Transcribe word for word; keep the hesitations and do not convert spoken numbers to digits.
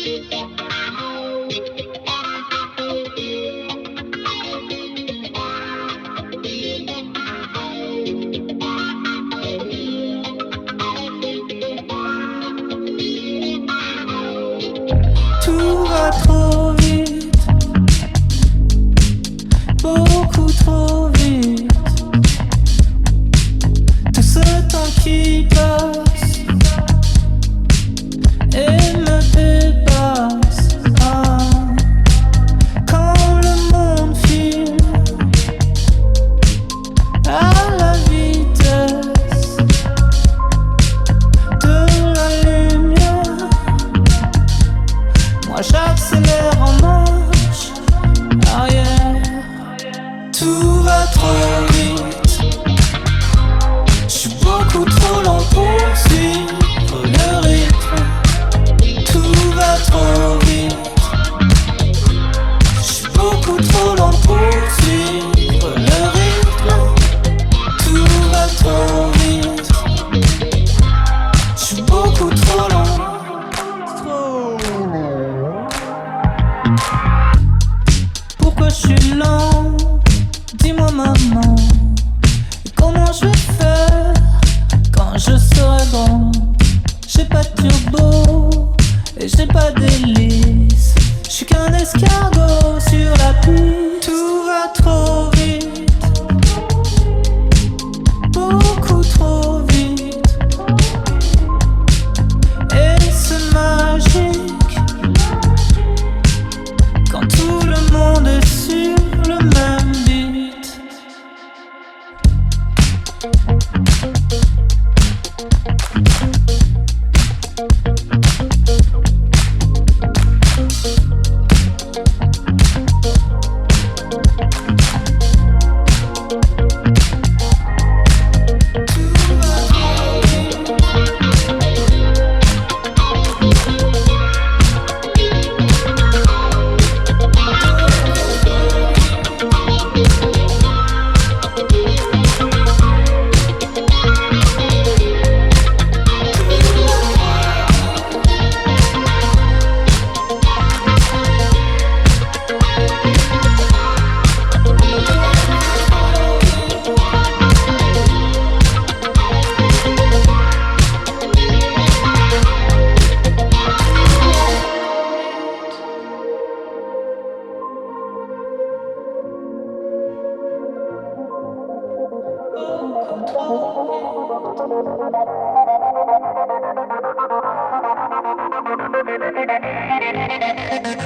Tout va trop vite, beaucoup trop vite. Tout ce temps qui passe et me dépasse. Ah, quand le monde file à la vitesse de la lumière, moi j'accélère en marche arrière. Tout va trop vite, je suis beaucoup trop lent pour suivre le rythme. Tout va trop vite, je suis beaucoup trop lent pour suivre le rythme. Tout va trop vite, je suis beaucoup trop lent. Pourquoi je suis lent? Dis-moi maman, comment je vais faire quand je serai grand? J'ai pas de turbo et j'ai pas d'hélice, je suis qu'un escargot sur la piste. Tout va trop vite, beaucoup trop vite, et c'est magique quand tout le monde est sur le même beat. Beaucoup trop vite.